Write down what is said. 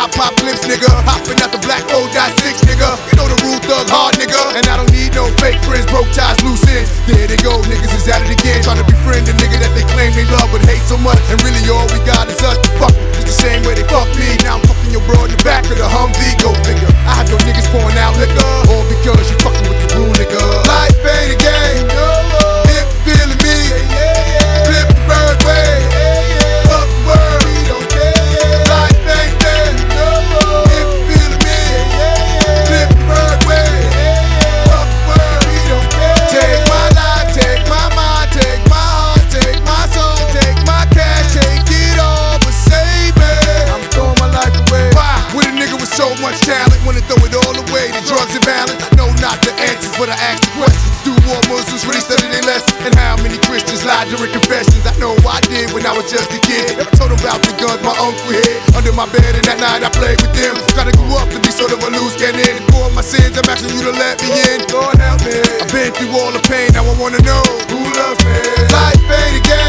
apocalypse, nigga. Hopping out the black 4.6, nigga. You know the rule, thug hard, nigga. And I don't need no fake friends, broke ties, loose ends. There they go, niggas is at it again. Trying to befriend the nigga that they claim they love but hate so much. And really all we got is us to fuck. It's the same way they fuck me. Now I'm fucking your bro in the back of the Humvee, go figure. I have no niggas pouring out liquor, all because you fucking with the rule, nigga. Life ain't a game, if you feeling me, flip the bird way, fuck the world, we don't care. Life ain't fair, if you feeling me, flip the bird way, fuck the world, we don't care. Take my life, take my mind, take my heart, take my soul, take my cash, take it all, but save me. I'm throwing my life away. Why? With a nigga with so much talent, wanna throw it all away. The drugs and violence, I know not the answers, but I ask the questions. Do more Muslims really study their lessons? And how many Christians lied during confessions? I know I did when I was just a kid. Never told them about the guns my uncle hid under my bed, and that night I played with them. Trying to grow up to be sort of a loose cannon. And for my sins, I'm asking you to let me in. Lord help me. I've been through all the pain, now I wanna know who loves me. Life ain't a game.